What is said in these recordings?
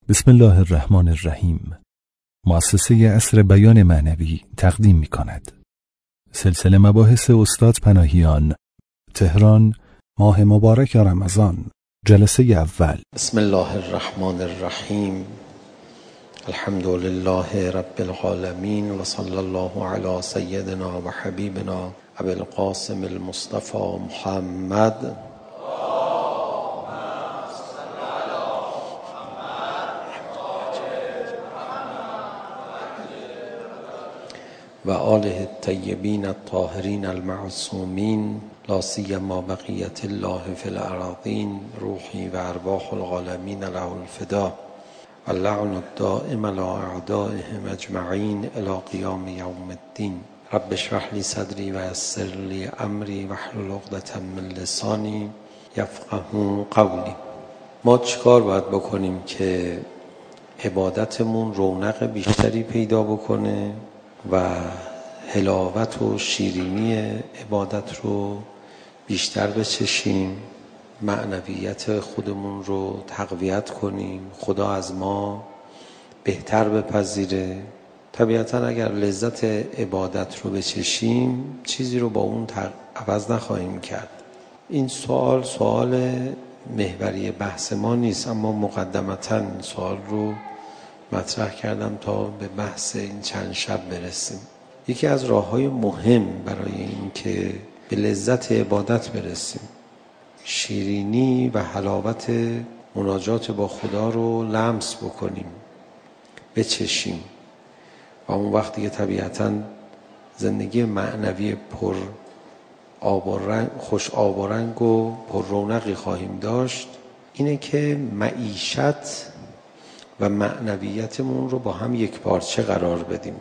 بسم الله الرحمن الرحیم. مؤسسه عصر بیان معنوی تقدیم می کند. سلسله مباحث استاد پناهیان، تهران، ماه مبارک رمضان، جلسه اول. بسم الله الرحمن الرحیم. الحمد لله رب العالمین و صلی الله علی سیدنا و حبیبنا ابی القاسم المصطفى محمد و آله الطیبین الطاهرین المعصومین، لا سیما بقیة الله فی الأراضین، روحی و ارواح العالمین له الفدا و اللعن الدائم علی اعدائهم اجمعین الی قیام یوم الدین. رب اشرح لی صدری و یسر لی امری واحلل عقدة من لسانی یفقهوا قولی. ما چیکار باید بکنیم که عبادتمون رونق بیشتری پیدا بکنه و حلاوت و شیرینی عبادت رو بیشتر بچشیم، معنویت خودمون رو تقویت کنیم، خدا از ما بهتر بپذیره؟ طبیعتاً اگر لذت عبادت رو بچشیم چیزی رو با اون عوض نخواهیم کرد. این سوال محوری بحث ما نیست، اما مقدمتاً این سوال رو مطرح کردم تا به بحث این چند شب برسیم. یکی از راه‌های مهم برای این که به لذت عبادت برسیم، شیرینی و حلاوت مناجات با خدا رو لمس بکنیم، بچشیم، و اون وقتی که طبیعتاً زندگی معنوی پر آب و رنگ، خوش آب و رنگ و پر رونقی خواهیم داشت، اینه که معیشت و معنویتمون رو با هم یک پارچه قرار بدیم.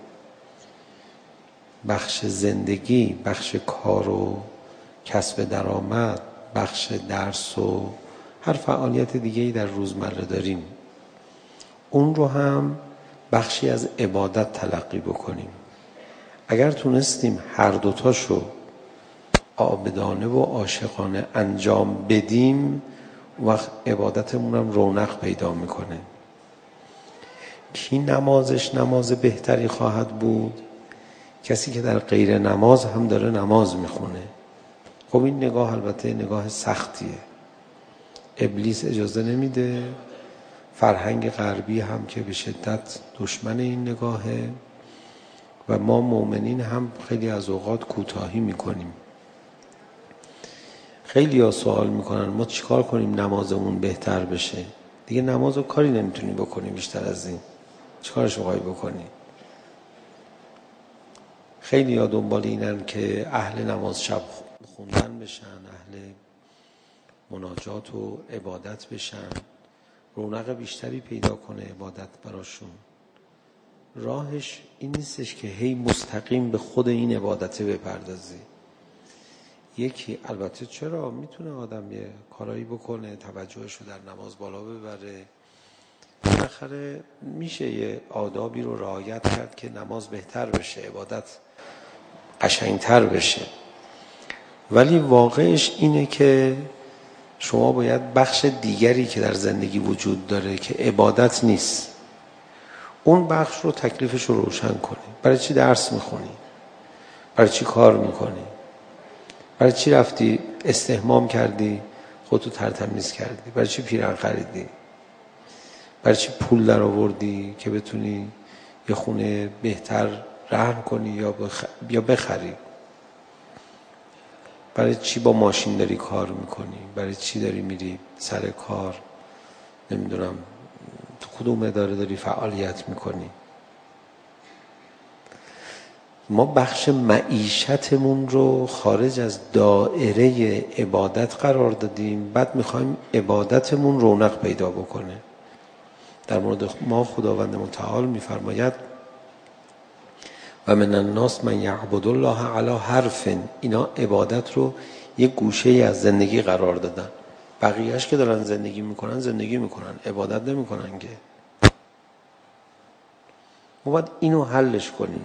بخش زندگی، بخش کار و کسب درآمد، بخش درس و هر فعالیت دیگه‌ای در روزمره داریم، اون رو هم بخشی از عبادت تلقی بکنیم. اگر تونستیم هر دوتاشو عابدانه و عاشقانه انجام بدیم، وقت عبادتمون هم رونق پیدا میکنه. کی نمازش نماز بهتری خواهد بود؟ کسی که در غیر نماز هم داره نماز میخونه. خب این نگاه البته نگاه سختیه، ابلیس اجازه نمیده، فرهنگ غربی هم که به شدت دشمن این نگاهه، و ما مؤمنین هم خیلی از اوقات کوتاهی میکنیم. خیلی ها سوال میکنن ما چیکار کنیم نمازمون بهتر بشه؟ دیگه نماز رو کاری نمیتونی بکنی بیشتر از این. چیکارش میخوای بکنی؟ خیلی ها دنبال اینن که اهل نماز شب خوندن بشن، اهل مناجات و عبادت بشن، رونق بیشتری پیدا کنه عبادت براشون. راهش این نیستش که هی مستقیم به خود این عبادت بپردازی. یکی البته چرا میتونه آدم یه کارایی بکنه، توجهش رو در نماز بالا ببره، بالاخره میشه یه آدابی رو رعایت کرد که نماز بهتر بشه، عبادت قشنگتر بشه. ولی واقعش اینه که شما باید بخش دیگری که در زندگی وجود داره که عبادت نیست، اون بخش رو تکلیفش رو روشن کنی. برای چی درس میخونی؟ برای چی کار میکنی؟ برای چی رفتی استحمام کردی، خودتو ترتمیز کردی؟ برای چی پیرهن خریدی؟ برای چی پول در آوردی که بتونی یه خونه بهتر رهن کنی یا بخری؟ برای چی با ماشین داری کار میکنی؟ برای چی داری میری سر کار؟ نمیدونم تو کدوم اداره داری فعالیت میکنی؟ ما بخش معیشتمون رو خارج از دائره عبادت قرار دادیم، بعد میخوایم عبادتمون رونق پیدا بکنه. در مورد ما خداوند متعال میفرماید و من الناس من یعبد الله علی حرف. اینا عبادت رو یه گوشه از زندگی قرار دادن، بقیهش که دارن زندگی میکنن، عبادت نمیکنن که. ما باید اینو حلش کنیم.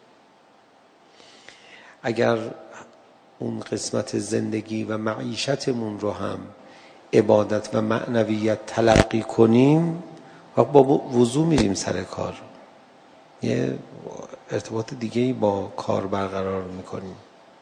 اگر اون قسمت زندگی و معیشتمون رو هم عبادت و معنویت تلقی کنیم، وقت با وضو میریم سر کار، یه ارتباط دیگه‌ای با کار برقرار میکنیم.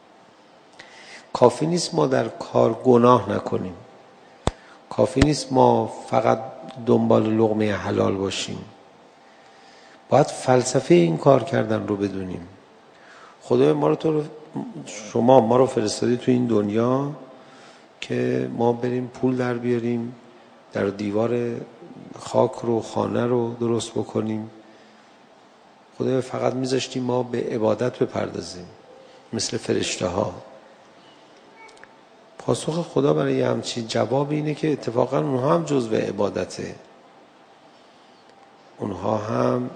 کافی نیست ما در کار گناه نکنیم، کافی نیست ما فقط دنبال لقمه حلال باشیم، باید فلسفه این کار کردن رو بدونیم. خدای ما رو شما ما رو فرستادی تو این دنیا که ما بریم پول در بیاریم، در دیوار خاک رو خانه رو درست بکنیم. خدای فقط میذاشتیم ما به عبادت بپردازیم مثل فرشته ها. پاسخ خدا برای همچین جواب اینه که اتفاقا اونها هم جزو عبادته، اونها هم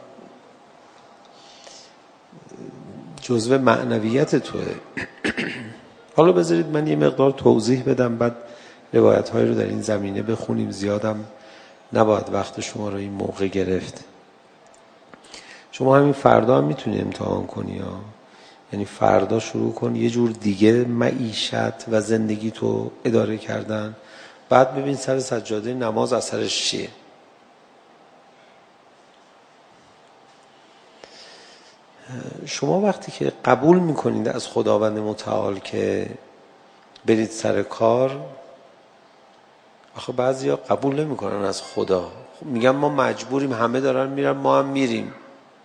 جزو معنویت توه. حالا بذارید من یه مقدار توضیح بدم، بعد روایت های رو در این زمینه بخونیم. زیادم نباید وقت شما رو این موقع گرفت. شما همین فردا هم میتونی امتحان کنی ها. یعنی فردا شروع کن یه جور دیگه معیشت و زندگی تو اداره کردن، بعد ببین سر سجاده نماز اثرش چیه. شما وقتی که قبول میکنید از خداوند متعال که برید سر کار، آخه بعضیا قبول نمیکنن از خدا، میگن ما مجبوریم، همه دارن میرن ما هم میریم.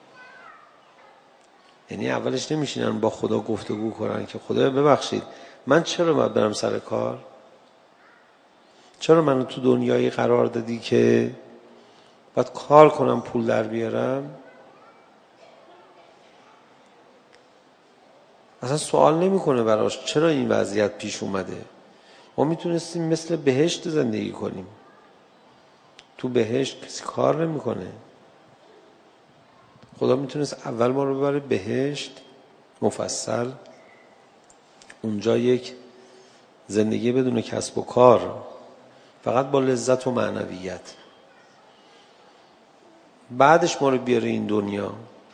یعنی اولش نمیشینن با خدا گفتگو کنن که خدا ببخشید من چرا باید برم سر کار؟ چرا منو تو دنیایی قرار دادی که باید کار کنم پول در بیارم؟ اصلا سوال نمیکنه براش چرا این وضعیت پیش اومده. ما میتونستیم مثل بهشت زندگی کنیم. تو بهشت کسی کار نمیکنه. خدا میتونست اول ما رو ببره بهشت مفصل، اونجا یک زندگی بدون کسب و کار، فقط با لذت و معنویت. بعدش ما رو بیاره این دنیا.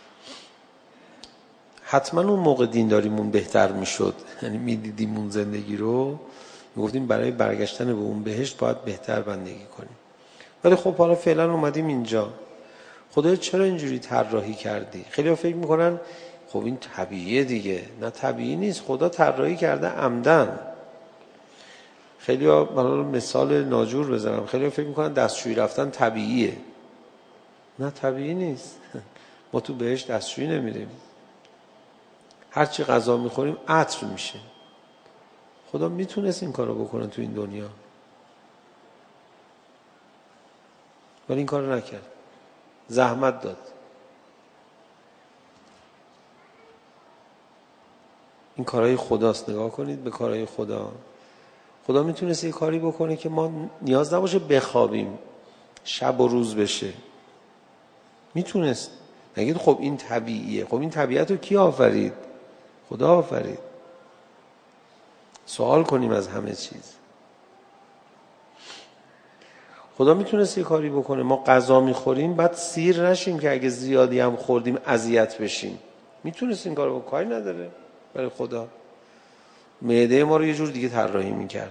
حتما اون موقع دینداریمون بهتر میشد، یعنی میدیدیم اون زندگی رو، میگفتیم برای برگشتن به اون بهشت باید بهتر بندگی کنیم. ولی خب حالا فعلا اومدیم اینجا. خدای چرا اینجوری طراحی کردی؟ خیلی ها فکر میکنن خب این طبیعیه دیگه. نه طبیعی نیست، خدا طراحی کرده عمدن. خیلی ها مثال ناجور بزنم، خیلی ها فکر میکنن دستشویی رفتن طبیعیه. نه طبیعی نیست. ما تو بهشت دستشویی نمیریم، هرچی غذا میخوریم عطر میشه. خدا میتونست این کارو بکنه تو این دنیا، ولی این کارو نکرد، زحمت داد. این کارهای خداست. نگاه کنید به کارهای خدا. خدا میتونست یه کاری بکنه که ما نیاز نباشه بخوابیم، شب و روز بشه. میتونست. نگید خب این طبیعیه. خب این طبیعت رو کی آفرید؟ خدا آفرید. سوال کنیم از همه چیز. خدا میتونست یه کاری بکنه ما غذا میخوریم بعد سیر نشیم که اگه زیادی هم خوردیم اذیت بشیم. میتونست این کارو بکنه، کاری نداره. برای خدا معده ما رو یه جور دیگه طراحی میکرد.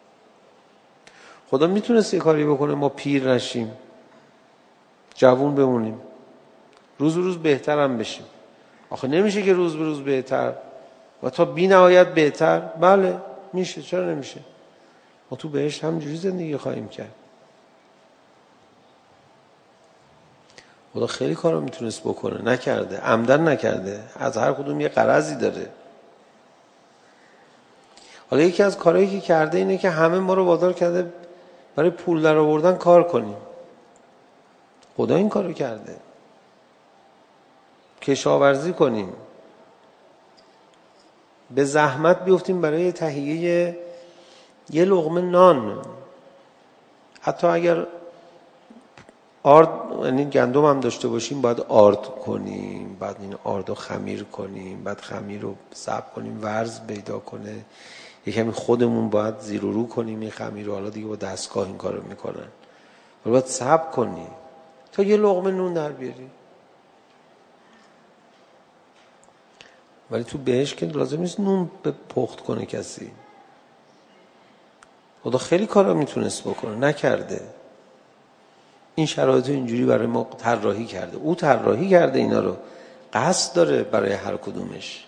خدا میتونست یه کاری بکنه ما پیر نشیم، جوون بمونیم، روز به روز بهتر هم بشیم. آخه نمیشه که روز به روز بهتر و تا بی نهایت بهتر. بله میشه، چرا نمیشه؟ ما تو بهشت همینجوری زندگی خواهیم کرد. خدا خیلی کارا میتونست بکنه، نکرده، عمدن نکرده. از هر کدوم یه غرضی داره. حالا یکی از کارهایی که کرده اینه که همه ما رو وادار کرده برای پول در آوردن کار کنیم. خدا این کارو کرده، کشاورزی کنیم، به زحمت بیفتیم برای تهیه یه لقمه نان. حتی اگر آرد، یعنی گندم هم داشته باشیم، باید آرد کنیم، بعد این آرد رو خمیر کنیم، بعد خمیر رو صبر کنیم ورز پیدا کنه، یکمی خودمون باید زیر و رو کنیم این خمیر رو. حالا دیگه با دستگاه این کارو میکنن، ولی باید صبر کنیم تا یه لقمه نون در بیاریم. ولی تو بهشت که لازم نیست نون به پخت کنه کسی. خدا خیلی کارا میتونست بکنه، نکرده. این شرایط اینجوری برای ما طراحی کرده، او طراحی کرده اینا رو، قصد داره برای هر کدومش.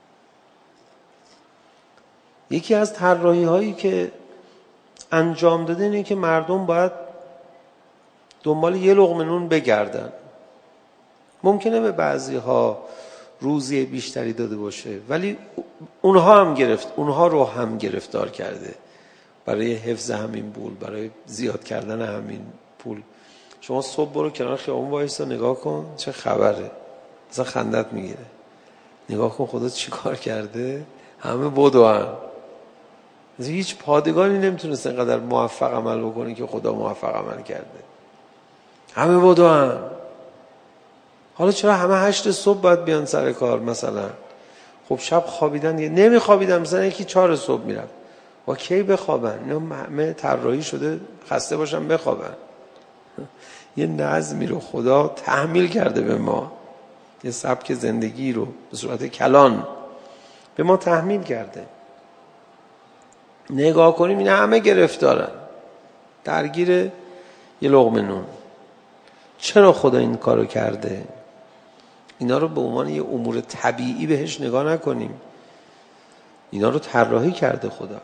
یکی از طراحی هایی که انجام داده اینه که مردم باید دنبال یه لقمه نون بگردن. ممکنه به بعضی ها روزی بیشتری داده باشه، ولی اونها رو هم گرفتار کرده برای حفظ همین پول، برای زیاد کردن همین پول. شما صبح برو کنار خیابون وایسا نگاه کن چه خبره، اصلا خندت میگیره. نگاه کن خدا چی کار کرده، همه بدوان. هیچ پادگانی نمیتونست اینقدر موفق عمل بکنه که خدا موفق عمل کرده. همه بدوان. حالا چرا همه 8 صبح باید بیان سر کار مثلا؟ خب شب خوابیدن دیگه، نمیخوابیدن مثلا یکی 4 صبح میرفت. با کی بخوابن؟ اینا همه طراحی شده خسته باشن بخوابن. یه نظمی رو خدا تحمیل کرده به ما، یه سبک زندگی رو به صورت کلان به ما تحمیل کرده. نگاه کنیم این همه گرفتارن، درگیر یه لقمه نون. چرا خدا این کارو کرده؟ اینا رو به عنوان یه امور طبیعی بهش نگاه نکنیم. اینا رو طراحی کرده خدا.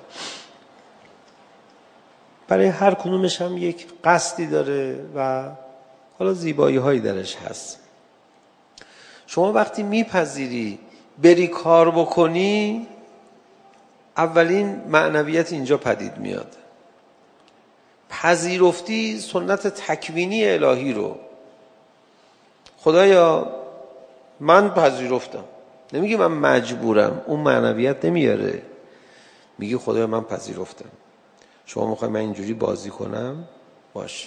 برای هر کدومش هم یک قصدی داره و حالا زیبایی هایی درش هست. شما وقتی میپذیری بری کار بکنی، اولین معنویت اینجا پدید میاد. پذیرفتی سنت تکوینی الهی رو. خدایا من پذیرفتم، نمیگی من مجبورم، اون معنویت نمیاره. میگی خدایا من پذیرفتم. شما میخوای من اینجوری بازی کنم؟ باشه.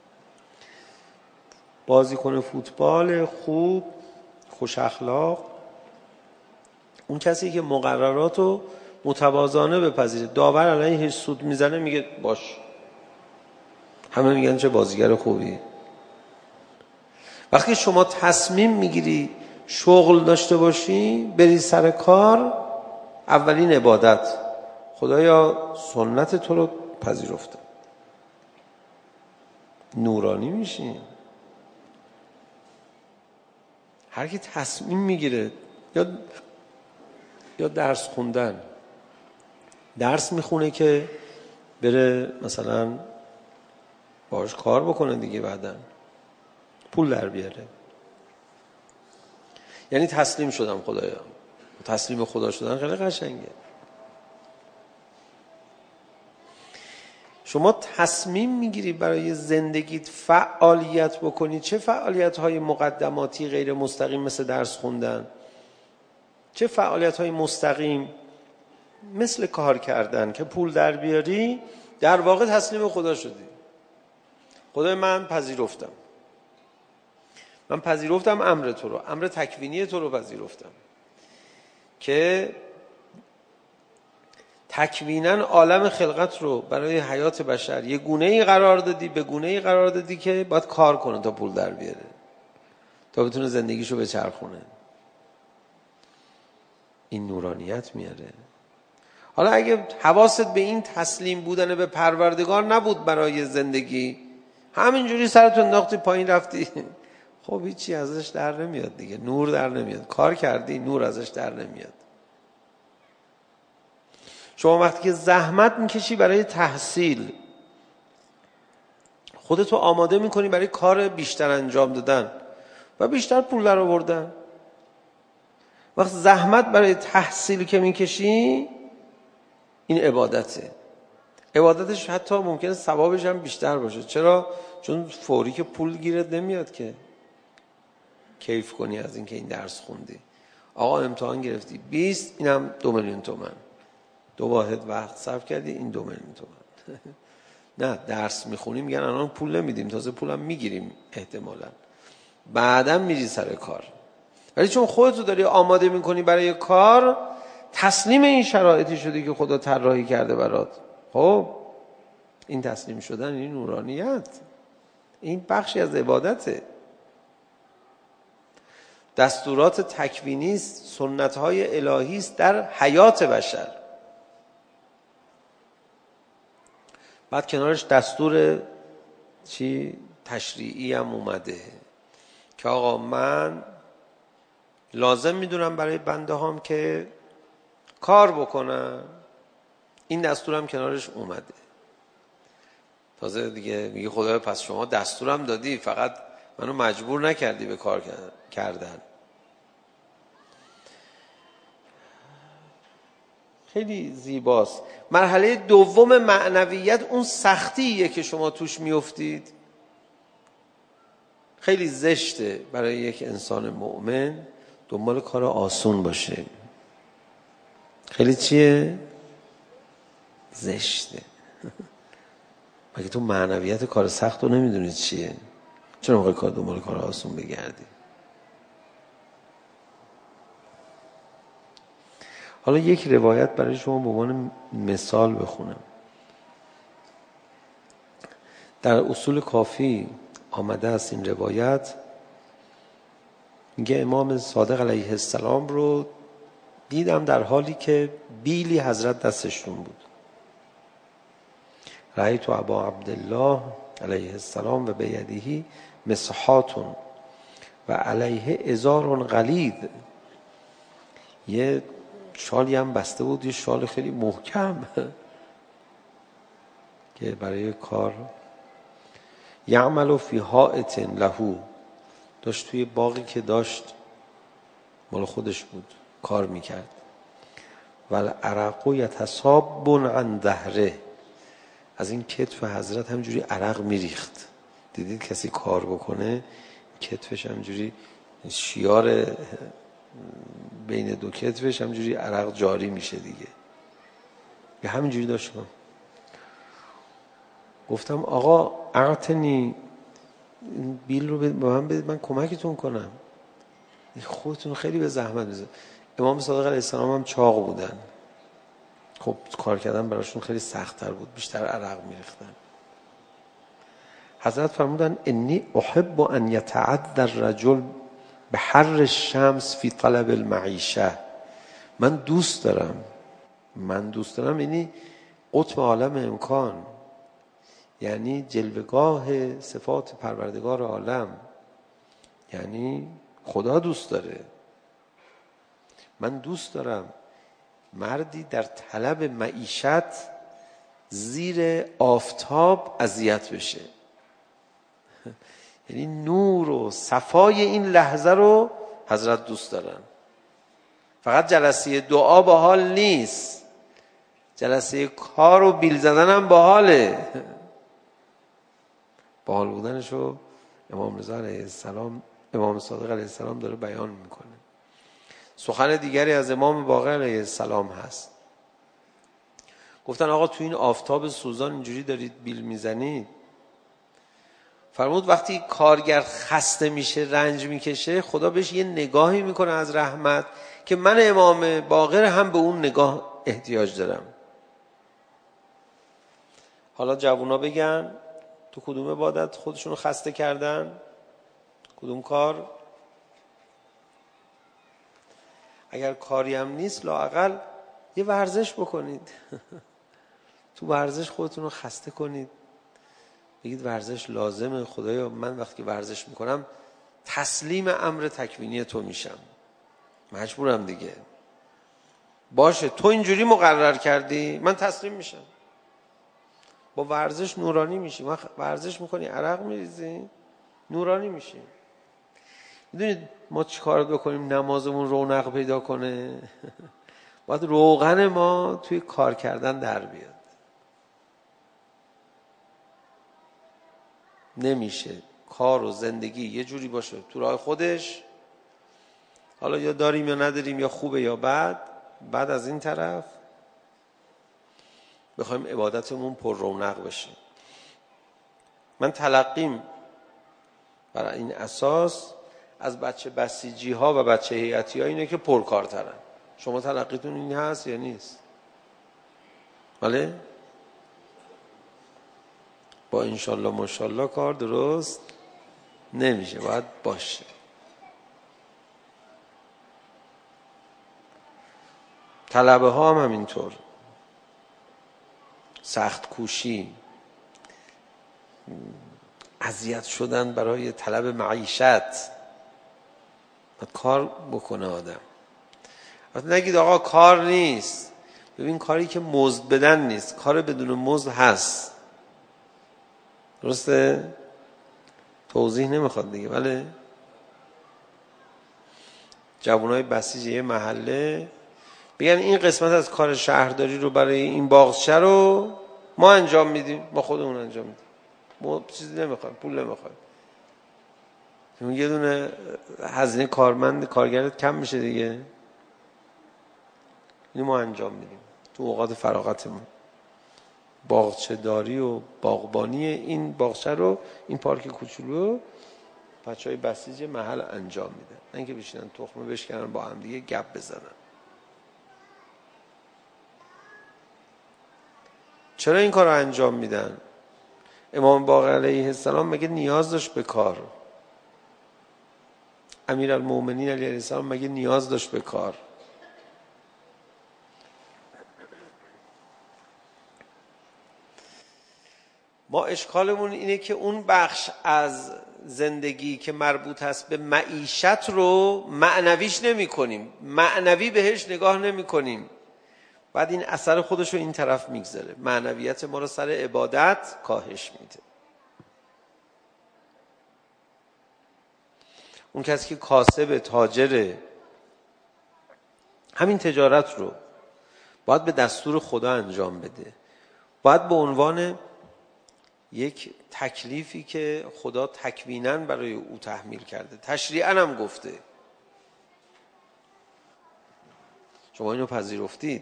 بازیکن فوتبال خوب، خوش اخلاق، اون کسی که مقرراتو متوازانه بپذیره، داور علیهش سود میزنه میگه باش، همه میگن چه بازیگر خوبی. وقتی شما تصمیم میگیری شغل داشته باشی، بری سر کار، اولین عبادت خدایا سنت تو رو پذیرفتم. نورانی میشی. هر کی تصمیم میگیره یا درس خوندن، درس میخونه که بره مثلا باهاش کار بکنه دیگه، بعدن پول در بیاره. یعنی تسلیم شدم خدایا. تسلیم خدا شدن خیلی قشنگه. شما تصمیم میگیری برای زندگیت فعالیت بکنی، چه فعالیت های مقدماتی غیر مستقیم مثل درس خوندن، چه فعالیت های مستقیم مثل کار کردن که پول در بیاری، در واقع تسلیم خدا شدی. خدای من پذیرفتم امر تو رو، امر تکوینی تو رو پذیرفتم که تکویناً عالم خلقت رو برای حیات بشر یه گونه‌ای قرار دادی، به گونه‌ای قرار دادی که باید کار کنه تا پول در بیاره، تا بتونه زندگیشو بچرخونه. این نورانیت میاره. حالا اگه حواست به این تسلیم بودن به پروردگار نبود برای زندگی، همینجوری سرت انداختی پایین رفتی، خب هیچی ازش در نمیاد دیگه، نور در نمیاد. کار کردی نور ازش در نمیاد. شما وقتی که زحمت میکشی برای تحصیل، خودتو آماده میکنی برای کار بیشتر انجام دادن و بیشتر پول در آوردن. وقت زحمت برای تحصیل که میکشی، این عبادته. عبادتش حتی ممکنه ثوابش هم بیشتر باشه. چرا؟ چون فوری که پول گیرت نمیاد که کیف کنی از اینکه این درس خوندی. آقا امتحان گرفتی 20، اینم 2 میلیون تومان. 2 واحد وقت صرف کردی، این 2 میلیون تومان. نه، درس میخونی میگن الان پول نمیدیم، تازه پولم میگیریم احتمالاً، بعدم میری سر کار. ولی چون خودتو داری آماده میکنی برای کار، تسلیم این شرایطی شدی که خدا طراحی کرده برات. خب این تسلیم شدن، این نورانیت، این بخشی از عبادته. دستورات تکوینی است، سنت‌های الهی است در حیات بشر. بعد کنارش دستور تشریعی هم اومده که آقا من لازم میدونم برای بنده هام که کار بکنن. این دستورم کنارش اومده. تازه دیگه میگه خدایا پس شما دستورم دادی، فقط منو مجبور نکردی به کار کردن. خیلی زیباست. مرحله دوم معنویت اون سختیه که شما توش میافتید. خیلی زشته برای یک انسان مؤمن دنبال کار آسون باشه. خیلی چیه؟ زشته. مگه تو معنویت کار سخت رو نمیدونید چیه؟ چرا میخوای کار دنبال کار آسون بگردی؟ حالا یک روایت برای شما به عنوان مثال بخونم. در اصول کافی آمده است این روایت، میگه امام صادق علیه السلام رو دیدم در حالی که بیلی حضرت دستشون بود. رأیت ابا عبدالله علیه السلام و بیده مسحات و علیه ازار غلیظ. یه شالی هم بسته بود، یه شال خیلی محکم که برای کار. یعمل فی حائط له، داشت توی باغی که داشت مال خودش بود کار میکرد. والعرق یتصاب عن ظهره، از این کتف حضرت همجوری عرق میریخت. دیدید کسی کار بکنه کتفش همجوری شیار بین دو کتفش همجوری عرق جاری میشه دیگه. به همینجوری داشتم. گفتم آقا اعتنی، بیل رو به من بدید من کمکتون کنم، خودتون خیلی به زحمت بزنید. امام صادق علیه السلام هم چاق بودن، خب کار کردن براشون خیلی سخت‌تر بود، بیشتر عرق میریختن. حضرت فرمودن انی احب ان یتعدى الرجل بحر الشمس فی طلب المعیشه. من دوست دارم یعنی قطب عالم امکان، یعنی جلوگاه صفات پروردگار عالم، یعنی خدا دوست داره. من دوست دارم مردی در طلب معیشت زیر آفتاب اذیت بشه. یعنی نور و صفای این لحظه رو حضرت دوست دارن. فقط جلسه دعا باحال نیست، جلسه کار و بیل زدن هم باحاله. باحال بودنشو امام رضا علیه السلام، امام صادق علیه السلام داره بیان میکنه. سخن دیگری از امام باقر علیه السلام هست. گفتن آقا تو این آفتاب سوزان اینجوری دارید بیل میزنید. فرمود وقتی کارگر خسته میشه رنج میکشه، خدا بهش یه نگاهی میکنه از رحمت که من امام باقر هم به اون نگاه احتیاج دارم. حالا جوونا بگن تو کدوم عبادت خودشونو خسته کردن؟ کدوم کار؟ اگر کاری هم نیست لااقل یه ورزش بکنید. تو ورزش خودتون رو خسته کنید، بگید ورزش لازمه. خدایا من وقتی ورزش میکنم تسلیم امر تکوینی تو میشم، مجبورم دیگه. باشه تو اینجوری مقرر کردی من تسلیم میشم. با ورزش نورانی میشی. ما ورزش میکنی عرق میریزی نورانی میشی. میدونید ما چی کار بکنیم نمازمون رونق پیدا کنه؟ باید روغن ما توی کار کردن در بیاد. نمیشه کار و زندگی یه جوری باشه تو راه خودش، حالا یا داریم یا نداریم، یا خوبه یا بد، بعد از این طرف بخوایم عبادتمون پر رونق بشه. من تلقیم برای این اساس از بچه بسیجی ها و بچه هیئتی ها اینه که پرکارترن. شما تلقیتون این هست یا نیست؟ بله؟ با انشالله ماشالله کار درست نمیشه، باید باشه. طلبه ها هم همینطور، سخت کوشی، اذیت شدن برای طلب معیشت. باید کار بکنه آدم. وقتی نگید آقا کار نیست، ببین کاری که مزد بدن نیست، کار بدون مزد هست. درسته؟ توضیح نمیخواد دیگه. بله جوانای بسیج یه محله بگن این قسمت از کار شهرداری رو برای این باغچه رو ما انجام میدیم، ما خودمون انجام میدیم، ما چیزی نمیخوایم، پول نمیخوایم، یه دونه هزینه کارگرت کم میشه دیگه، اینو ما انجام میدیم تو اوقات فراغتمون. باغچه داری و باغبانی این باغچه رو، این پارک کوچولو بچهای بسیج محل انجام میدن، نه اینکه بشینن تخمه بشکنن با هم دیگه گپ بزنن. چرا این کار رو انجام میدن؟ امام باقر علیه السلام مگه نیاز داشت به کار؟ امیرالمومنین علیه السلام مگه نیاز داشت به کار؟ ما اشکالمون اینه که اون بخش از زندگی که مربوط هست به معیشت رو معنویش نمی کنیم، معنوی بهش نگاه نمی کنیم، بعد این اثر خودش رو این طرف میگذاره، معنویت ما رو سر عبادت کاهش میده. اون کسی که کاسب تاجره، همین تجارت رو باید به دستور خدا انجام بده، باید به عنوان یک تکلیفی که خدا تکویناً برای او تحمیل کرده، تشریعاً هم گفته، شما اینو پذیرفتید.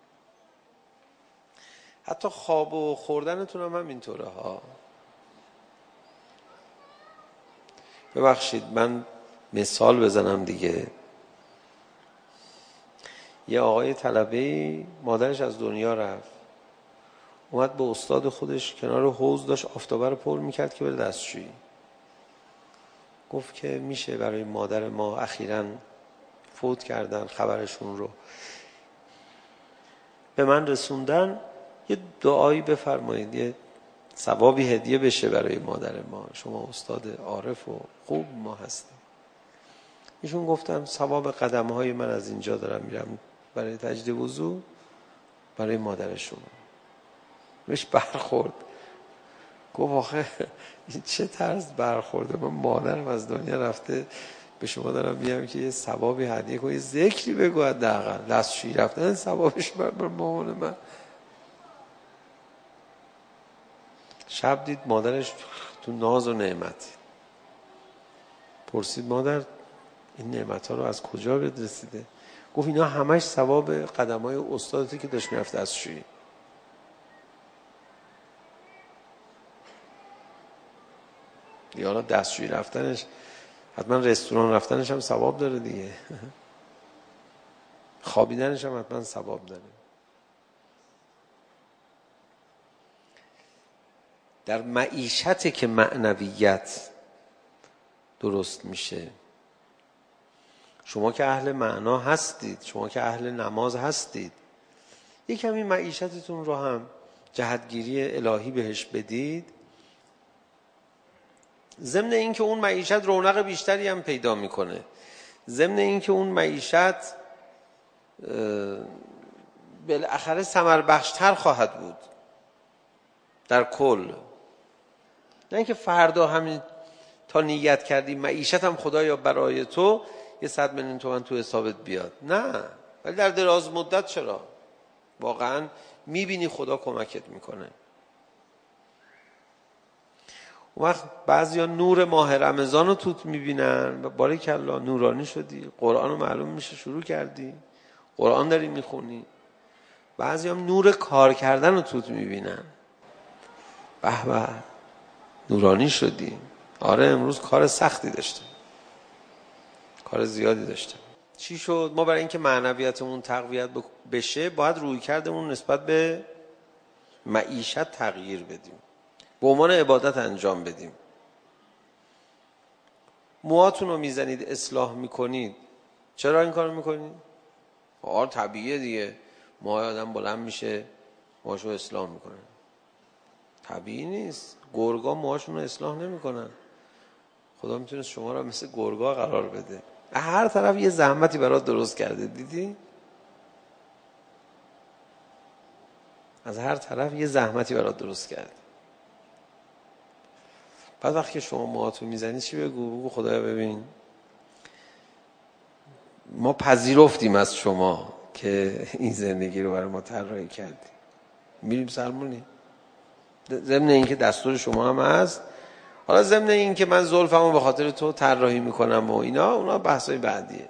حتی خواب و خوردنتون هم همینطوره ها. ببخشید من مثال بزنم دیگه. یه آقای طلبه‌ای مادرش از دنیا رفت، اومد به استاد خودش کنار حوض داشت آفتابه رو پر میکرد که بره دستشویی. گفت که میشه برای مادر ما اخیراً فوت کردن، خبرشون رو به من رسوندن، یه دعایی بفرمایید، یه ثوابی هدیه بشه برای مادر ما، شما استاد عارف و خوب ما هستیم. ایشون گفتن ثواب قدم‌های من از اینجا دارم میرم برای تجدید وضو برای مادرشون. بهش برخورد، گفت آخه این چه طرز برخورده، من مادرم از دنیا رفته به شما دارم میگم که یه ثوابی هدیه کن، یه ذکری بگو، حداقل دستشویی رفتن ثوابش بر مامان من. شب دید مادرش تو ناز و نعمت، پرسید مادر این نعمت ها رو از کجا بهت رسیده؟ گفت اینا همش ثواب قدمای استادتی که داشت میرفت دستشویی. یا حالا دستشویی رفتنش، حتما رستوران رفتنش هم ثواب داره دیگه، خوابیدنش هم حتما ثواب داره. در معیشت که معنویت درست میشه. شما که اهل معنا هستید، شما که اهل نماز هستید، یک کمی معیشتتون رو هم جهتگیری الهی بهش بدید، ضمن این که اون معیشت رونق بیشتری هم پیدا میکنه، ضمن این که اون معیشت بالاخره ثمر بخشتر خواهد بود در کل. نه اینکه فردا همین تا نیت کردی معیشت هم خدایا برای تو 100 میلیون تومان تو حسابت بیاد، نه، ولی در دراز مدت چرا؟ واقعا میبینی خدا کمکت میکنه. اون وقت بعضیا نور ماه رمضان رو توت میبینن و باریکلا نورانی شدی، قرآن رو معلوم میشه شروع کردی، قرآن داری میخونی. بعضی هم نور کار کردن رو توت میبینن، به به نورانی شدی. آره امروز کار سختی داشته، کار زیادی داشته. چی شد؟ ما برای اینکه معنویتمون تقویت بشه باید روی کردمون نسبت به معیشت تغییر بدیم، به عنوان عبادت انجام بدیم. موهاتون رو میزنید اصلاح میکنید، چرا این کار میکنید؟ طبیعیه دیگه، موهای آدم بلند میشه موهاشو اصلاح میکنه. طبیعی نیست. گرگا موهاشون رو اصلاح نمیکنن. خدا میتونه شما رو مثل گرگا قرار بده. هر طرف یه زحمتی برات درست کرده، دیدی؟ از هر طرف یه زحمتی برات درست کرده. بعد وقتی که شما موهاتو میزنی چی بگو خدایا ببین ما پذیرفتیم از شما که این زندگی رو برای ما طراحی کردی، میریم سلمونی. ضمن این که دستور شما هم هست، حالا ضمن این که من زلفمو به خاطر تو طراحی میکنم و اینا، اونا بحثای بعدیه.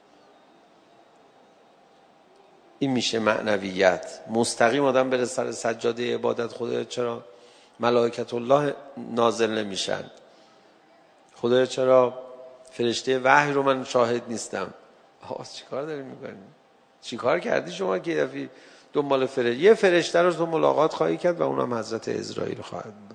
این میشه معنویت. مستقیم آدم بره سر سجاده عبادت، خدایا چرا ملائکت الله نازل نمیشن؟ خدایا چرا فرشته وحی رو من شاهد نیستم؟ چی کار داری میکنی؟ چی کار کردی شما که دنبال یه فرشته رو تو ملاقات خواهی کرد و اونم حضرت عزرائیل خواهد بود.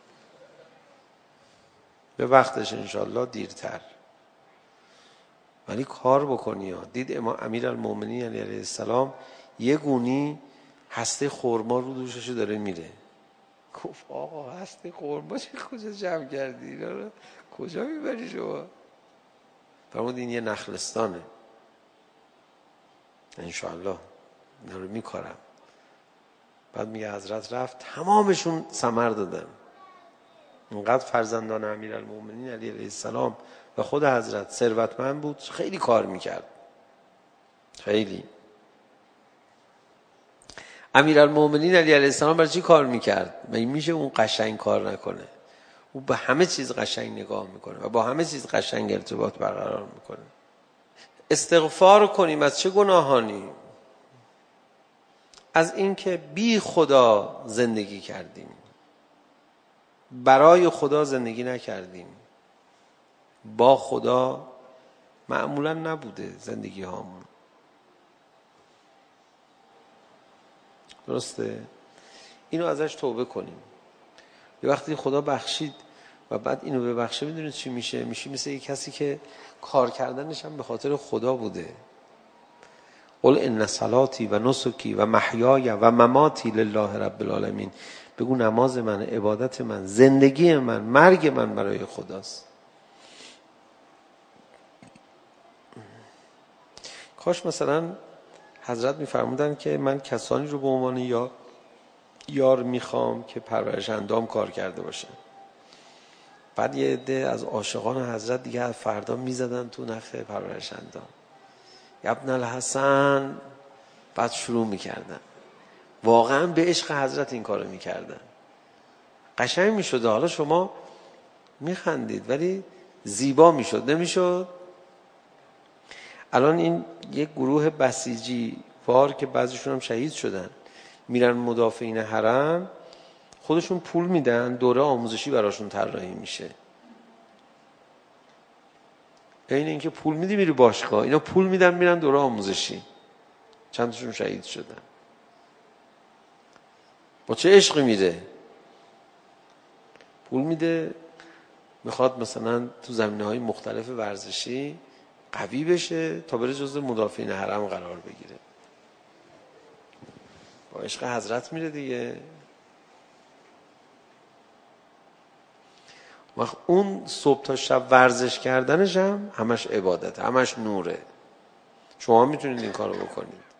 به وقتش انشالله دیرتر، ولی کار بکنی ها. دید امیرالمومنین علیه السلام یه گونی هسته خرما رو دوشش داره میره. گفت آقا هسته خرما چه کجا جمع کردی؟ اینا رو کجا میبری شما؟ فرمود این یه نخلستانه، انشالله اینا رو میکارم. بعد میگه حضرت رفت تمامشون ثمر دادن. اینقدر فرزندان امیرالمومنین علیه السلام و خود حضرت ثروتمند بود، خیلی کار میکرد. خیلی. امیرالمومنین علیه السلام برای چی کار میکرد؟ میشه اون قشنگ کار نکنه؟ او به همه چیز قشنگ نگاه میکنه و با همه چیز قشنگ ارتباط برقرار میکنه. استغفار کنیم از چه گناهانی؟ از اینکه بی خدا زندگی کردیم، برای خدا زندگی نکردیم، با خدا معمولا نبوده زندگی هامون. درسته؟ اینو ازش توبه کنیم. یه وقتی خدا بخشید و بعد اینو ببخشه، میدونید چی میشه؟ میشه مثل یک کسی که کار کردنش هم به خاطر خدا بوده. قل ان صلاتی و نسکی و محیای و مماتی لله رب العالمین. بگو نماز من، عبادت من، زندگی من، مرگ من برای خداست. کاش مثلا حضرت میفرمودن که من کسانی رو به عنوان یار میخوام که پرورش اندام کار کرده باشن. بعد یه عده از عاشقان حضرت دیگه فردا میزدن تو نخ پرورش اندام، ابن الحسن. بعد شروع میکردن، واقعا به عشق حضرت این کارو میکردن. قشنگ میشد. حالا شما میخندید ولی زیبا میشد، نمیشد؟ الان این یک گروه بسیجی وار که بعضیشون هم شهید شدن، میرن مدافعین حرم، خودشون پول میدن، دوره آموزشی براشون طراحی میشه. این که پول میدی میری باشگاه، اینا پول میدن میرن دوره آموزشی. چندشون شهید شدن. با چه عشقی میده؟ پول میده، میخواد مثلا تو زمینه‌های مختلف ورزشی قوی بشه تا بره جزو مدافعین حرم قرار بگیره. با عشق حضرت میره دیگه. وقت اون صبح تا شب ورزش کردنش هم همش عبادت، همش نوره. شما میتونید این کارو بکنید.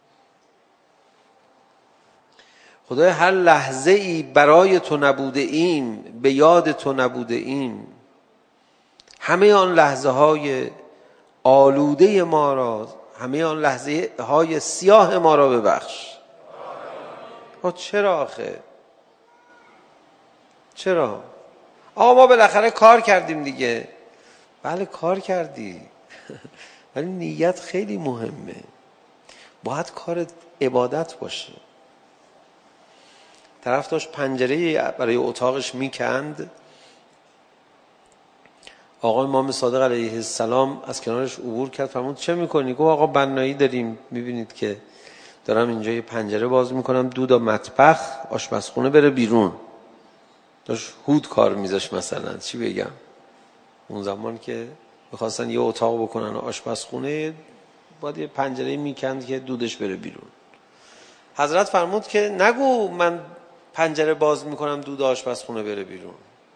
خدای هر لحظه ای برای تو نبوده ایم، به یاد تو نبوده ایم. همه آن لحظه های آلوده ما را، همه آن لحظه های سیاه ما را ببخش. چرا آخه؟ چرا؟ آقا ما بالاخره کار کردیم دیگه. بله کار کردی ولی نیت خیلی مهمه. باید کار عبادت باشه. طرف داشت پنجره برای اتاقش میکند، آقا امام صادق علیه السلام از کنارش عبور کرد، فرمود چه میکنی؟ گفت آقا بنایی داریم، میبینید که دارم اینجا یه پنجره باز میکنم، دود و مطبخ آشپزخونه بره بیرون. داشت هود کار میذاش مثلا، چی بگم، اون زمان که میخواستن یه اتاق بکنن آشپزخونه، باید یه پنجره میکند که دودش بره بیرون. حضرت فرمود که نگو من پنجره باز میکنم دود آشپزخونه بره بیرون.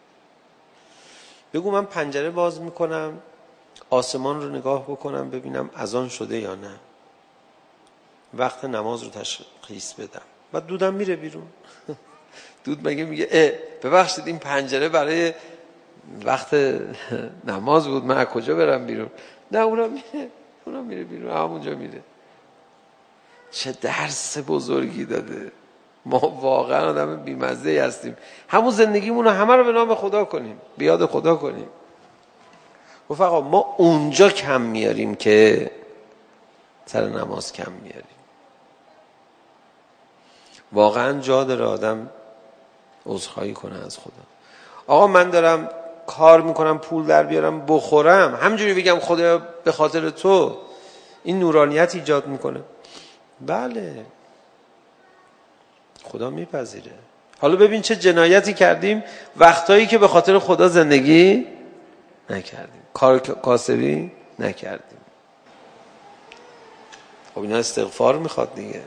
بگو من پنجره باز میکنم آسمان رو نگاه بکنم ببینم اذان شده یا نه، وقت نماز رو تشخیص بدم، بعد دودم میره بیرون. دود مگه میگه ببخشید این پنجره برای وقت نماز بود، من از کجا برم بیرون؟ نه، اونم میره بیرون، همونجا میره. چه درس بزرگی داده. ما واقعا آدم بی‌مزه‌ای هستیم. همون زندگیمون رو همه رو به نام خدا کنیم، به یاد خدا کنیم. گفت آقا ما اونجا کم میاریم که سر نماز کم میاریم. واقعا جا داره آدم عذرخواهی کنه از خدا. آقا من دارم کار میکنم پول در بیارم بخورم، همجوری بگم خدا به خاطر تو، این نورانیت ایجاد میکنه. بله خدا میپذیره. حالا ببین چه جنایتی کردیم وقتایی که به خاطر خدا زندگی نکردیم، کار کاسبی نکردیم. خب اینا استغفار میخواد دیگه.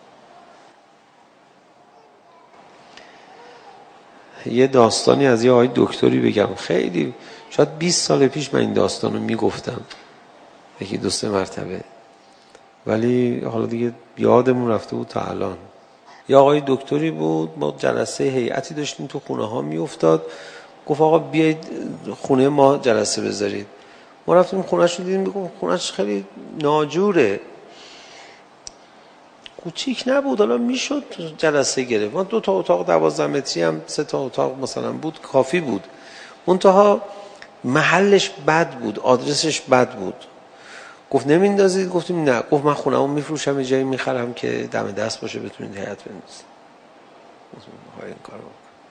یه داستانی از یه آقای دکتری بگم، خیلی شاید 20 سال پیش من این داستانو میگفتم، یکی 2-3 مرتبه، ولی حالا دیگه یادمون رفته بود تا الان. یه آقای دکتری بود، ما جلسه هیئتی داشتیم تو خونه ها میافتاد، گفت آقا بیایید خونه ما جلسه بذارید. ما رفتیم خونه‌اش رو دیدیم، میگم خونه‌اش خیلی ناجوره، کوچیک نبود، حالا میشد جلسه گرفت. ما 2 تا اتاق 12 متری هم 3 تا اتاق مثلا بود، کافی بود. منتها محلش بد بود، آدرسش بد بود. گفت نمیندازید؟ گفتیم نه. گفت من خونه‌مو میفروشم، یه جایی میخرم که دم دست باشه بتونید هیئت بندازید. گفتم این کارو.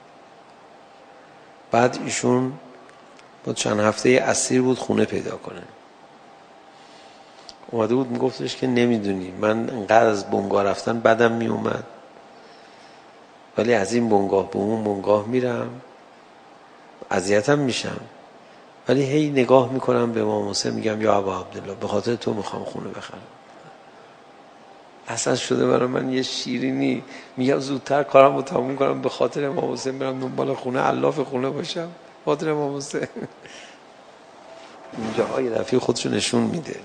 بعد ایشون با چند هفته اسیر بود خونه پیدا کنه. اومده بود میگفتش که نمیدونی من انقدر از بنگاه رفتن بدم میومد، ولی از این بنگاه به اون بنگاه میرم اذیتم میشم، ولی هی نگاه میکنم به امام حسین میگم یا ابا عبدالله به خاطر تو میخوام خونه بخرم. اصلا شده برای من یه شیرینی، میگم زودتر کارم رو تموم کنم به خاطر امام حسین برم دنبال خونه، علاف خونه باشم خاطر امام حسین. اینجا های رفیق خودشو نشون میده.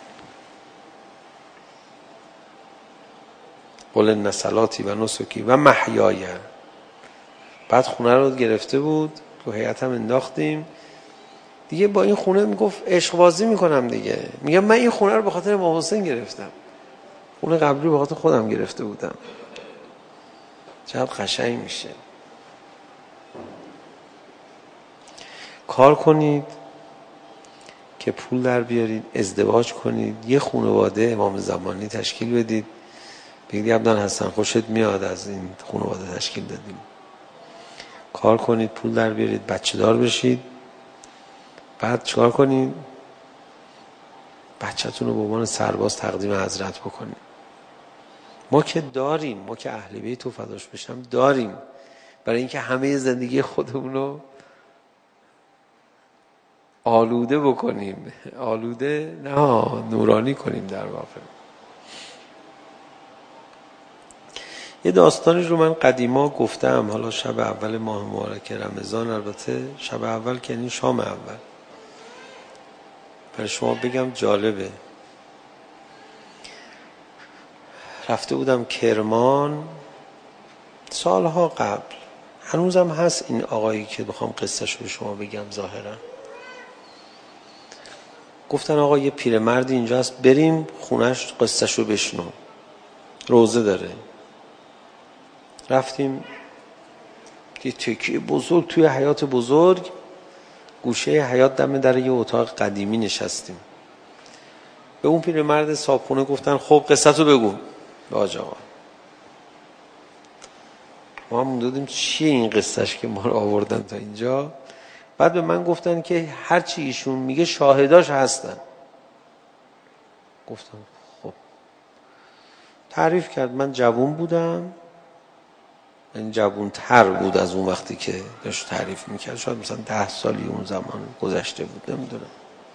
قل ان صلاتی و نسکی و محیای. بعد خونه رو گرفته بود، تو هیئت هم انداختیم دیگه. با این خونه میگفت عشق بازی میکنم دیگه. میگم من این خونه رو به خاطر امام حسین گرفتم، خونه قبلی به خاطر خودم گرفته بودم. چقدر قشنگ میشه. کار کنید که پول در بیارید، ازدواج کنید، یه خانواده امام زمانی تشکیل بدید. بگید عبدالحسن خوشت میاد از این خانواده تشکیل دادیم. کار کنید پول در بیارید، بچه دار بشید. بعد چیکار کنید؟ بچه‌تون رو به عنوان سرباز تقدیم حضرت بکنید. ما که داریم، ما که اهل بیت و فداش بشم داریم، برای اینکه همه زندگی خودمون رو آلوده بکنیم. آلوده نه، نورانی کنیم در واقع. یه داستانی رو من قدیما گفتم، حالا شب اول ماه مبارک رمضان، البته شب اول که یعنی شام اول، برای شما بگم جالبه. رفته بودم کرمان سالها قبل، هنوزم هست این آقایی که بخوام قصه‌شو به شما بگم. ظاهرا گفتن آقا یه پیرمردی اینجا هست، بریم خونش قصه‌شو بشنو، روزه داره. رفتیم، یه تکیه بزرگ توی حیاط بزرگ، گوشه حیاط دم در یه اتاق قدیمی نشستیم. به اون پیرمرد صاحبخونه گفتن خب قصه‌تو بگو. به حاج آقا ما هم دادیم چیه این قصهش که ما رو آوردن تا اینجا. بعد به من گفتن که هر چی ایشون میگه شاهداش هستن. گفتم خب. تعریف کرد. من جوان بودم، این جوان تر بود از اون وقتی که داشت تعریف میکرد، شاید مثلا 10 سالی اون زمان گذشته بود، نمیدونم.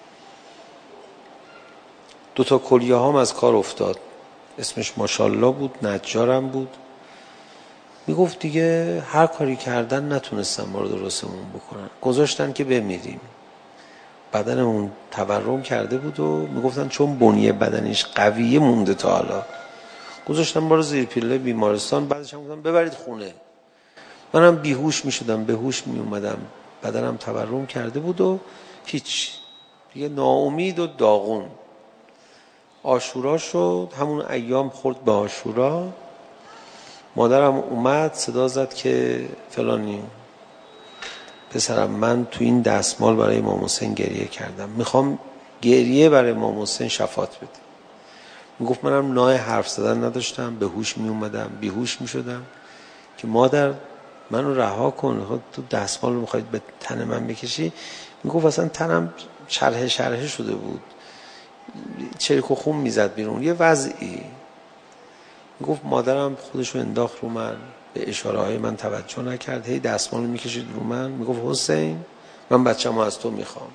2 تا کلیه هام از کار افتاد. اسمش ماشاءالله بود، نجارم بود. میگفت دیگه هر کاری کردن نتونستن ما رو درستمون بکنن، گذاشتن که بمیریم. بدنمون تورم کرده بود و میگفتن چون بنیه بدنش قویه مونده تا حالا، گذاشتن ما رو زیر پله بیمارستان. بعدش هم گفتن ببرید خونه. منم بیهوش میشدم، به هوش میومدم، بدنم تورم کرده بود و هیچ دیگه، ناامید و داغون. عاشورا شد، همون ایام خورد به عاشورا. مادرم اومد صدا زد که فلانی پسرم، من تو این دستمال برای امام حسین گریه کردم، میخوام گریه برای امام حسین شفاعت بده. میگفت منم نای حرف زدن نداشتم، به هوش میومدم، بیهوش میشدم که مادر منو رها کن، خود تو دستمال رو میخواید به تن من بکشی. میگفت اصلا تنم شرح شده بود، چرک و خون میزد بیرون، یه وضعی. میگفت مادرم خودشو انداخت رو من، به اشاره های من توجه نکرد، هی دستمال رو میکشید رو من. میگفت حسین من بچه‌مو از تو میخوام.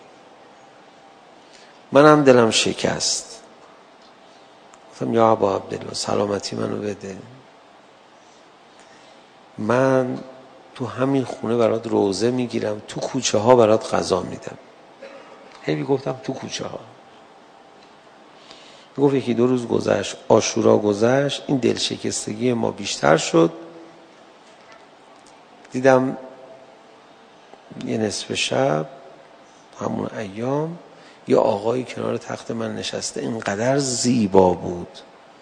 منم دلم شکست، گفتم یا ابا عبدالله سلامتی منو بده، من تو همین خونه برات روزه میگیرم، تو کوچه ها برات غذا میدم. هی میگفتم تو کوچه ها. میگفت یکی دو روز گذشت، عاشورا گذشت، این دلشکستگی ما بیشتر شد. دیدم یه نصف شب همون ایام یه آقایی کنار تخت من نشسته، اینقدر زیبا بود.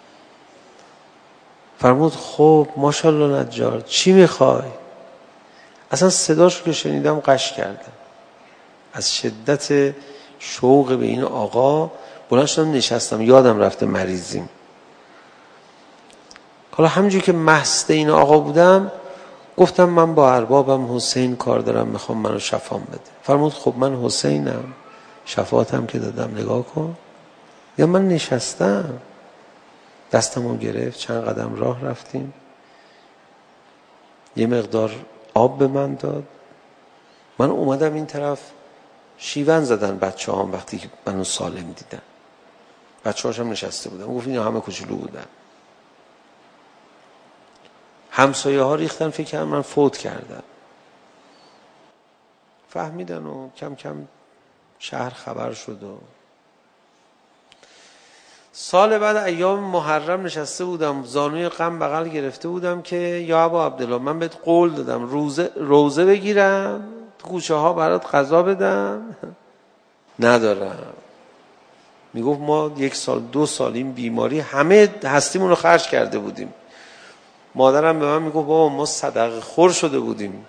فرمود خب ماشاءالله نجار چی میخوای؟ اصلا صداشو که شنیدم قش کردم از شدت شوق به این آقا. بلند شدم نشستم، یادم رفته مریضیم. حالا همینجوری که مست این آقا بودم گفتم من با اربابم حسین کار دارم، میخوام منو شفام بده. فرمود خب من حسینم، شفاعتم که دادم، نگاه کن. یا من نشستم، دستمو گرفت، چند قدم راه رفتیم، یه مقدار آب به من داد. من اومدم این طرف، شیون زدن بچه هم وقتی که منو سالم دیدن. بچه هاشم نشسته بودن، گفت اینا همه کوچولو بودن. همسایه ها ریختن، فکر کردن من فوت کردم. فهمیدن و کم کم شهر خبر شد. و سال بعد ایام محرم نشسته بودم، زانوی غم بغل گرفته بودم که یا ابا عبدالله من بهت قول دادم روزه بگیرم، تو کوچه ها برات غذا بدم، ندارم. میگفت ما 1 سال 2 سال این بیماری همه هستیمون رو خرج کرده بودیم. مادرم به من میگفت بابا ما صدقه خور شده بودیم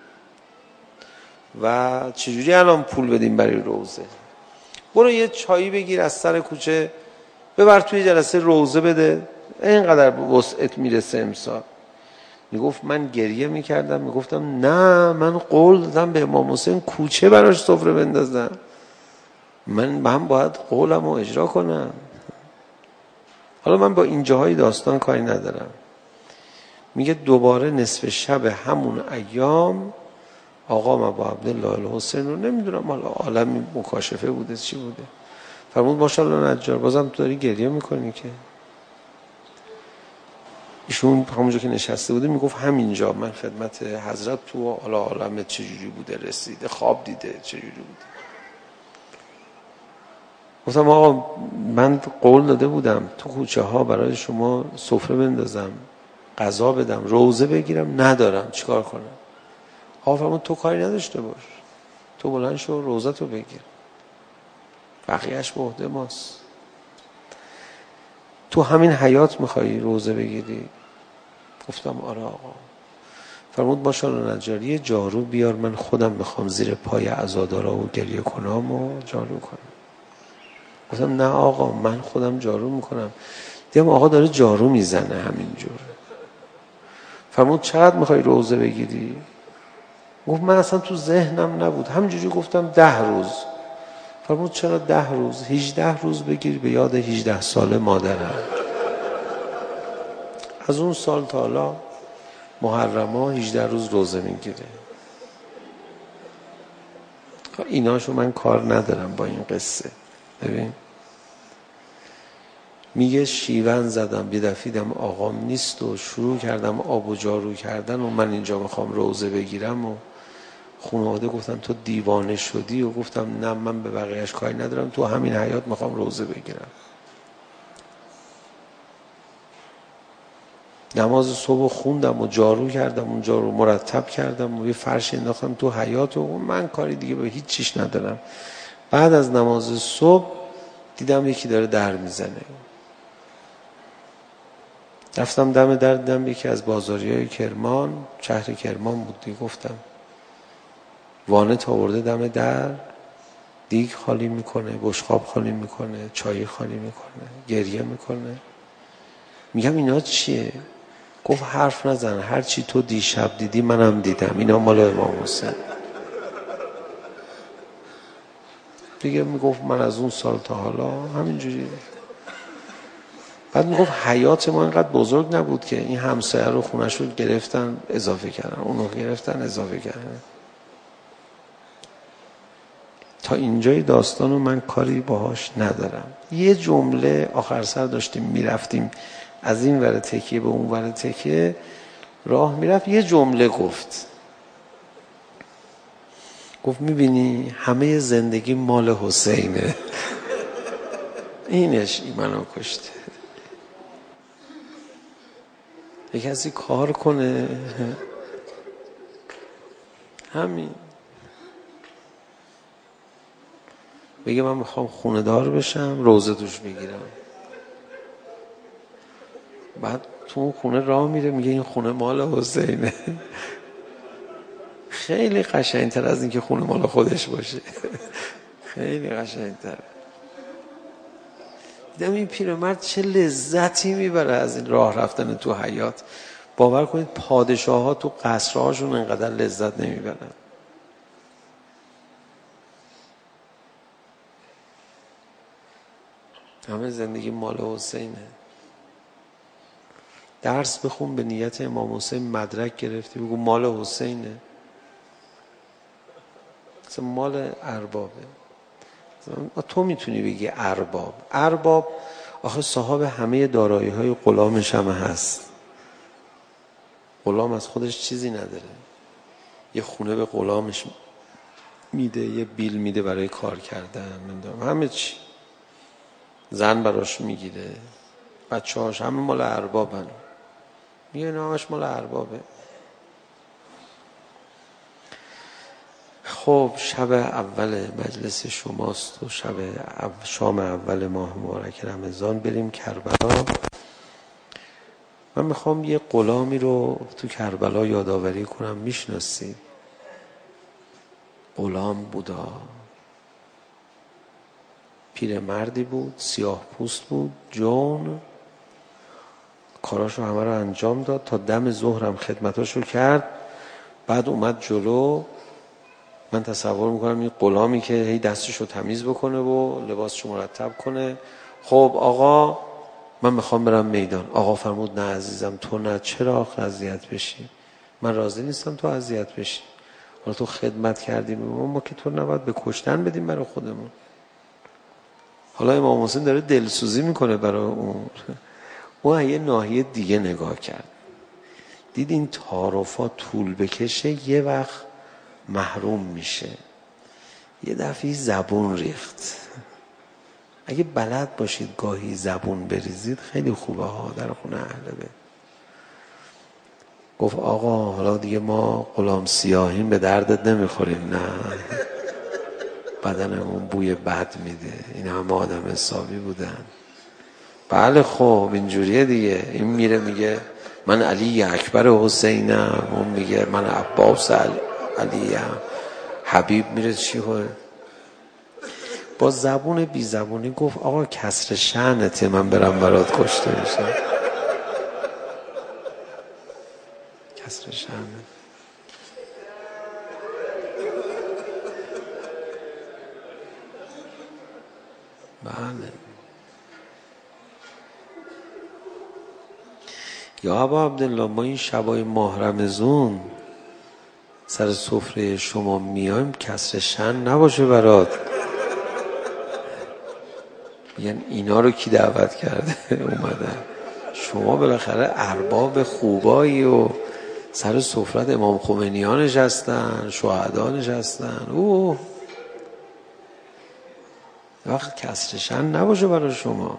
و چجوری الان پول بدیم برای روزه؟ برو یه چایی بگیر از سر کوچه ببر توی جلسه روزه بده، اینقدر به وسعت میرسه امسال. میگفت من گریه میکردم، میگفتم نه من قول دادم به امام حسین کوچه براش سفره بندازم، من باید قولم رو اجرا کنم. حالا من با این جاهای داستان کاری ندارم. میگه دوباره نصف شب همون ایام آقا ابا عبدالله الحسین رو نمیدونم حالا عالم مکاشفه بوده چی بوده، فرمود ماشاءالله نجار بازم تو داری گریه میکنی که؟ ایشون همونجا که نشسته بوده میگفت همینجا من خدمت حضرت تو حالا عالم چجوری بوده رسیده، خواب دیده چجوری بوده. گفتم آقا من قول داده بودم تو کوچه ها برای شما سفره بندازم، غذا بدم، روزه بگیرم، ندارم، چیکار کنم؟ آقا فرمود تو کاری نداشته باش، تو بلند شو روزه تو بگیر، بقیهش به عهده ماست. تو همین حیات میخوایی روزه بگیری؟ گفتم آره آقا. فرمود ماشاءالله نجاری یه جارو بیار، من خودم میخوام زیر پای عزادارا و گریه کنام و جارو کنم. گفتم نه آقا من خودم جارو میکنم. دیدم آقا داره جارو میزنه همینجور. فرمود چقدر میخوای روزه بگیری؟ گفت من اصلا تو ذهنم نبود، همینجوری گفتم 10 روز. فرمود چرا 10 روز؟ 18 روز بگیر به یاد 18 ساله مادرم. از اون سال تا حالا محرما 18 روز روزه میگیره. ایناشو من کار ندارم با این قصه. ببین میگه شیون زدم، یه دفعه دیدم آقام نیست و شروع کردم آب و جارو کردن و من اینجا میخوام روزه بگیرم و خانواده گفتن تو دیوانه شدی و گفتم نه من به بقیهش کاری ندارم، تو همین حیات میخوام روزه بگیرم. نماز صبح خوندم و جارو کردم، اونجا رو مرتب کردم و یه فرش انداختم تو حیاط و من کاری دیگه به هیچ چیش ندارم. بعد از نماز صبح دیدم یکی داره در میزنه، رفتم دم در، دیدم یکی از بازاریای کرمان، شهر کرمان بود دیگه. گفتم وانت آورده دم در، دیگ خالی میکنه، بشقاب خالی میکنه، چای خالی میکنه، گریه میکنه. میگم اینا چیه؟ گفت حرف نزن، هر چی تو دیشب دیدی منم دیدم، اینا مال امام حسین. دیگه میگفت من از اون سال تا حالا همینجوری. بعد میگفت حیات ما اینقدر بزرگ نبود که این همسایه رو خونش رو گرفتن اضافه کردن، اونو گرفتن اضافه کردن. تا اینجای داستانو من کاری باهاش ندارم. یه جمله آخر سر داشتیم میرفتیم از این ور تکیه به اون ور تکیه، راه میرفت، یه جمله گفت میبینی همه زندگی مال حسینه. اینش منو کشته. یه کسی کار کنه همین، بگه من میخوام خونه دار بشم، روزه توش بگیرم، بعد تو اون خونه راه میره میگه این خونه مال حسینه. خیلی قشنگتر از این که خونه مال خودش باشه. خیلی قشنگتر. دیدم این پیرمرد چه لذتی میبره از این راه رفتن تو حیاط. باور کنید پادشاه ها تو قصرهاشون انقدر لذت نمیبرن. همه زندگی مال حسینه. درس بخون به نیت امام حسین، مدرک گرفتی بگو مال حسینه، مثلا مال اربابه. تو میتونی بگی ارباب آخه صاحب همه دارایی های غلامش هم هست. غلام از خودش چیزی نداره، یه خونه به غلامش میده، یه بیل میده برای کار کردن، نمیدونم همه چی، زن براش میگیره، بچه‌هاش همه مال اربابن. میگه اینا همش مال اربابه. خب شب اول مجلس شماست و شام اول ماه مبارک رمضان. بریم کربلا. من میخوام یه غلامی رو تو کربلا یادآوری کنم. میشناسید؟ غلام بودا، پیرمردی بود، سیاه پوست بود، جون، کاراشو همه رو انجام داد، تا دم ظهرم خدمتاشو کرد. بعد اومد جلو. من تصور میکنم این غلامی که هی دستشو تمیز بکنه و لباسشو مرتب کنه. خب آقا من میخوام برم میدان. آقا فرمود نه عزیزم تو نه. چرا آخه اذیت بشی؟ من راضی نیستم تو اذیت بشی. حالا تو خدمت کردیم ما که تو نباید به کشتن بدیم برای خودمون. حالا امام حسین داره دلسوزی میکنه برای اون یه ناحیه دیگه نگاه کرد، دید این تعارفات طول بکشه یه وقت محروم میشه. یه دفعه زبون ریخت. اگه بلد باشید گاهی زبون بریزید خیلی خوبه ها در خونه اهل بیت. گفت آقا حالا دیگه ما غلام سیاهیم به دردت نمیخوریم. نه بدنمون بوی بد میده، این همه آدم حسابی بودن. بله خب اینجوریه دیگه. این میره میگه من علی اکبر حسینم، اون میگه من عباس علیم. حبیب میره چی کنه؟ با زبون بی زبونی گفت آقا کسر شأنته من برم برات کشته بشم. کسر شأنه. بله یا ابا عبدالله، ما این شبای ماه رمضان سر سفره شما میایم، کسر شأن نباشه برات. میگن اینا رو کی دعوت کرده اومدن؟ شما بالاخره ارباب خوبایی و سر سفرت امام خمینی ها نشستن، شهدا نشستن. وقت کسر شأن نباشه برای شما.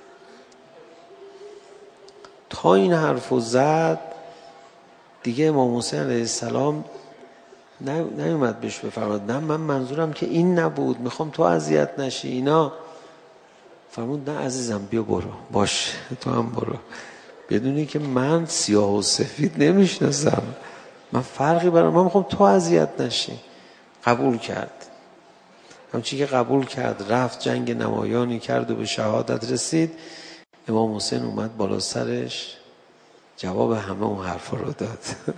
تا این حرفو زد دیگه امام حسین علیه السلام نیومد بهش بفرماد نه من منظورم که این نبود، میخوام تو اذیت نشی اینا. فرمود نه عزیزم بیا برو، باش تو هم برو، بدونی که من سیاه و سفید نمیشناسم، من فرقی برام، من میخوام تو اذیت نشی. قبول کرد. همچی که قبول کرد رفت جنگ نمایانی کرد و به شهادت رسید. امام حسین اومد بالا سرش جواب همه اون حرفا رو داد.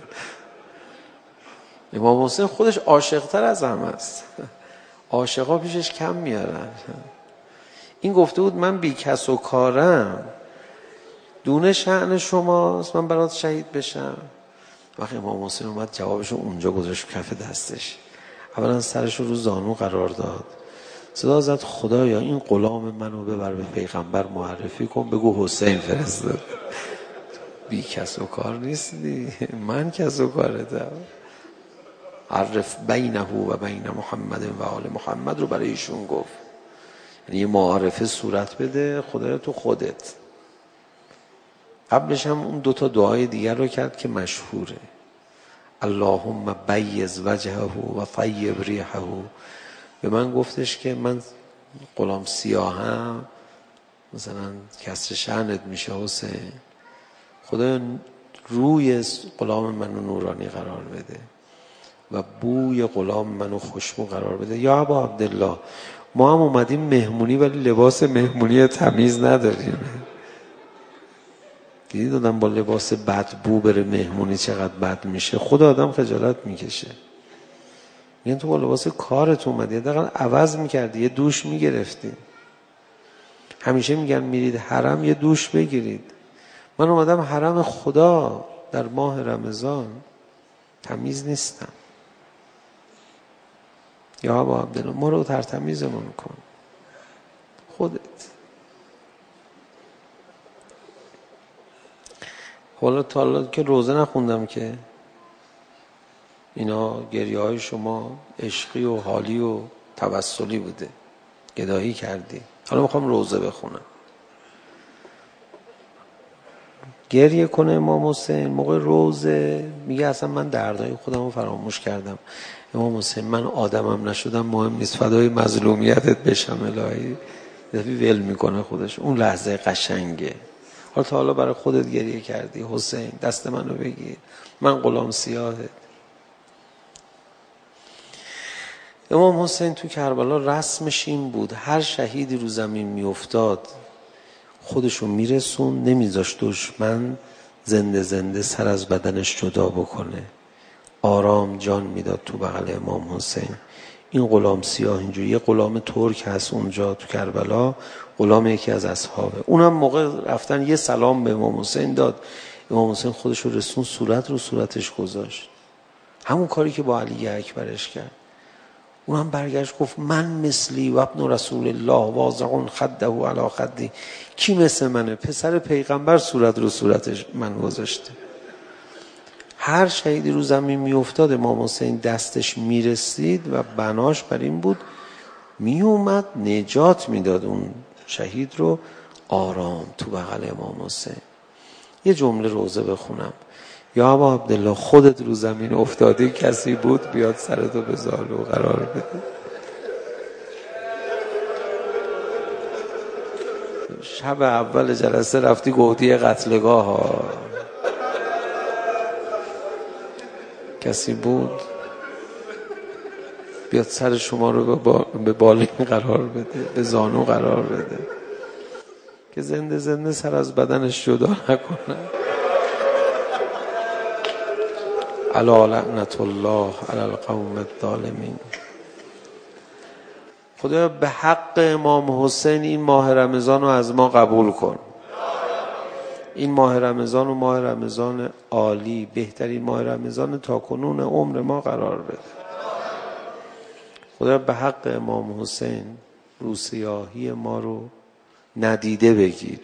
امام حسین خودش عاشق‌تر از همه است. عاشقا پیشش کم میارن. این گفته بود من بی کس و کارم، دونه شأن شماست من برات شهید بشم. وقتی امام حسین اومد جوابشو اونجا گذاشت کف دستش. اولا سرشو رو زانو قرار داد، صدا زد خدایا این غلام منو ببر به پیغمبر معرفی کن، بگو حسین فرستاد. بی کس و کار نیستی، من کس و کارتم. عرف بینه و بین محمد و آل محمد رو برای ایشون گفت، یعنی یه معارفه صورت بده خدایا تو خودت. قبلش هم اون دوتا دعای دیگر رو کرد که مشهوره. اللهم بیض وجهه و طیب ریحه. به من گفتش که من غلام سیاهم، مثلا کسر شأنت میشه حسین، خدا روی غلام منو نورانی قرار بده و بوی غلام منو خوشبو قرار بده. یا ابا عبدالله ما هم اومدیم مهمونی ولی لباس مهمونی تمیز نداریم. دیدی دادم با لباس بدبو بره مهمونی چقدر بد میشه، خود آدم خجالت میکشه. میگن تو با لباس کارت اومدی، دقیقا عوض میکردی، یه دوش میگرفتی. همیشه میگن میرید حرم یه دوش بگیرید. من اومدم حرم خدا در ماه رمضان، تمیز نیستم. یا ابا عبدالله ما رو ترتمیزمون کن خودت. حالا تا حالا که روزه نخوندم که اینا گریه های شما عشقی و حالی و توسلی بوده، گدایی کردی. حالا میخوام روزه بخونم. گریه کنه امام حسین موقع روزه، میگه اصلا من دردهای خودم رو فراموش کردم. امام حسین من آدمم نشدم مهم نیست، فدای مظلومیتت بشم الهی. دفعی ول میکنه خودش. اون لحظه قشنگه. حالا تا حالا برای خودت گریه کردی حسین دست منو بگیر، من غلام سیاهت. امام حسین تو کربلا رسمش این بود هر شهیدی رو زمین میافتاد خودشو میرسون، نمیذاشت دشمن زنده زنده سر از بدنش جدا بکنه. آرام جان میداد تو بغل امام حسین. این غلام سیاه اینجوری، یه غلام ترک هست اونجا تو کربلا، غلام یکی از اصحابه، اونم موقع رفتن یه سلام به امام حسین داد. امام حسین خودشو رسون، صورت رو صورتش گذاشت، همون کاری که با علی اکبرش کرد. اونم برگشت گفت من مثلی و ابن رسول الله واضع خده علی خدی. کی مثل منه؟ پسر پیغمبر صورت رو صورتش من گذاشته. هر شهیدی رو زمین می افتاد امام حسین دستش می رسید و بناش بر این بود می اومد نجات می داد اون شهید رو آرام تو بغل امام حسین. یه جمله روزه بخونم. یا ابا عبدالله خودت رو زمین افتادی کسی بود بیاد سرتو به زالو قرار بده؟ شب اول جلسه رفتی گودی قتلگاه ها، کسی بود بیاد سر شما رو به بالین قرار بده، به زانو قرار بده که زنده زنده سر از بدنش جدا نکنه؟ الا لعنت الله علی القوم الظالمین. خدا به حق امام حسین این ماه رمضان رو از ما قبول کن. این ماه رمضان و ماه رمضان عالی، بهترین ماه رمضان تا کنون عمر ما قرار بده. خدا به حق امام حسین روسیاهی ما رو ندیده بگیره.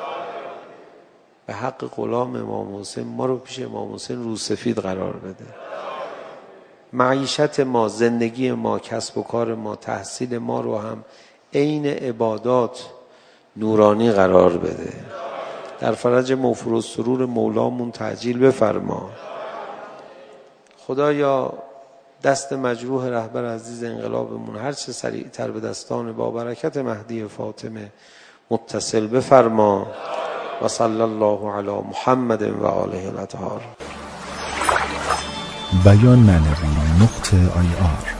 به حق غلام امام حسین ما رو پیش امام حسین روسفید قرار بده. معیشت ما، زندگی ما، کسب و کار ما، تحصیل ما رو هم عین عبادات نورانی قرار بده. در فرج موفور السرور مولامون تعجیل بفرما. خدایا دست مجروح رهبر عزیز انقلابمون هر چه سریعتر به دستان با برکت مهدی فاطمه متصل بفرما. و صلی الله علی محمد و آله الاطهار. بیان معنوی .ir